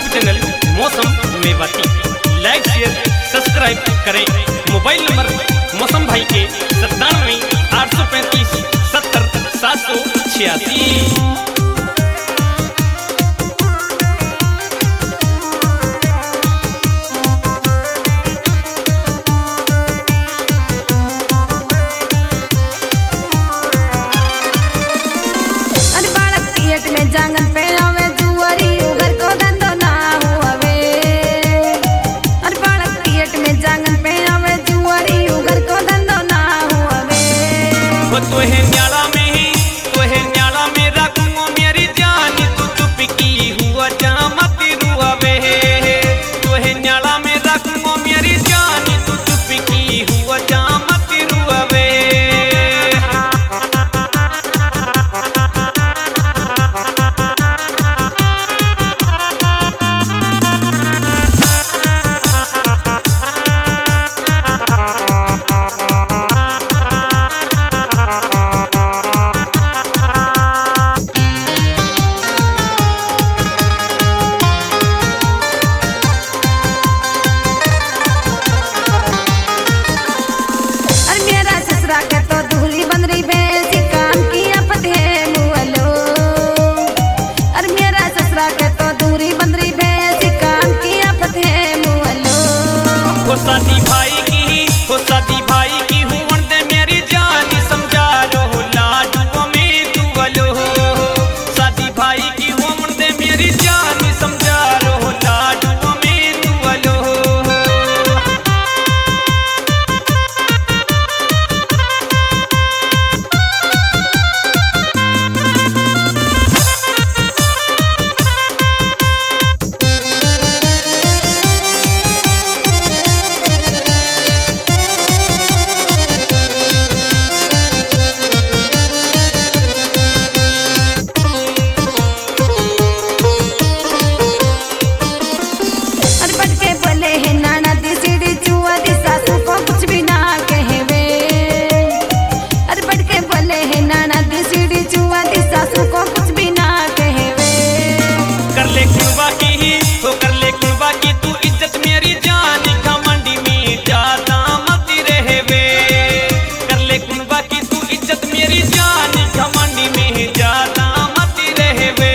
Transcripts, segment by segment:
YouTube channel Mausam Mewati like share subscribe करें। Mobile number Mausam भाई के 97 835 70 786। जांगन पे आवे जुआरी उगर को धंधो ना हुआवे। अरे बालक थिएट में जांगन पे आवे जुआरी उगर को धंधो ना हुआवे। वो तो है न्याला में ही तो है न्याला में रखूं मेरी जान तू चुप की हुआ जामत रुआवे। तो है न्याला में रखूं मेरी जान तू चुप की हुआ जामत रुआवे। शादी भाई की हूँ दे मेरी जान समझा लो लाडू में तू बोलो। शादी भाई की हूँ दे मेरी जान समझा लो लाडू में तू बोलो। कर ले कुर्बा की तू इज्जत मेरी जान घमंडी में ज्यादा मत रहवे। कर ले कुर्बा की तू इज्जत मेरी जान घमंडी में ज्यादा मत रहवे।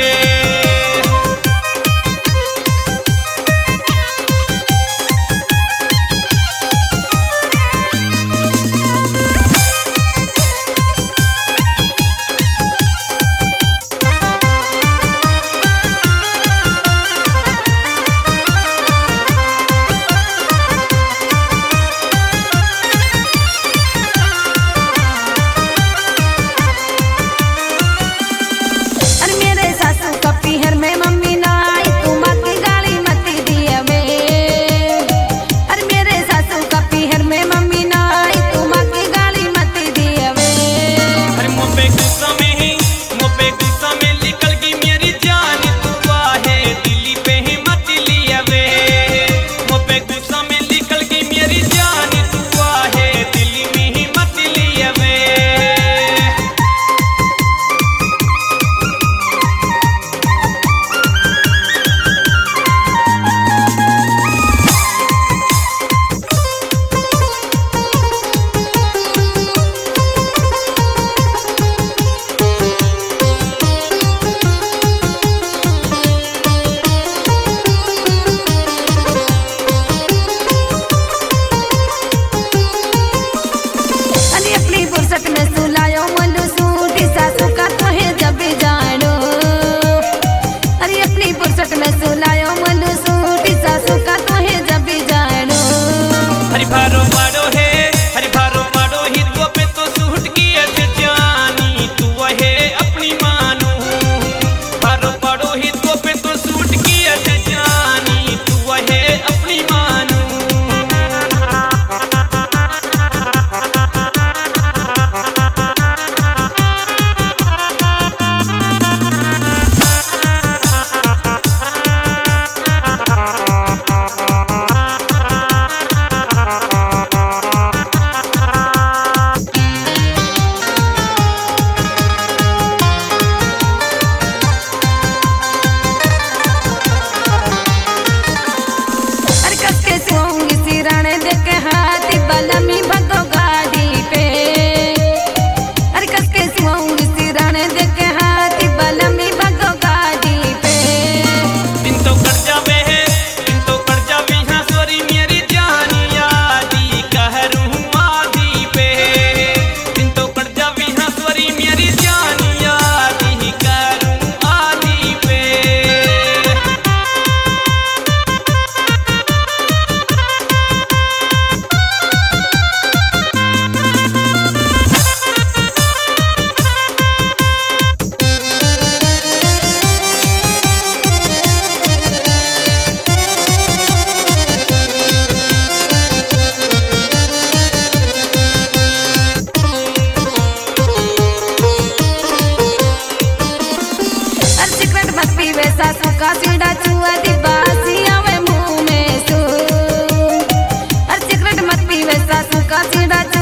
पीवे सासू का सीधा चुआ दी बासी आवे मुंह में सू। और सिगरेट मत पीवे सासू का सीधा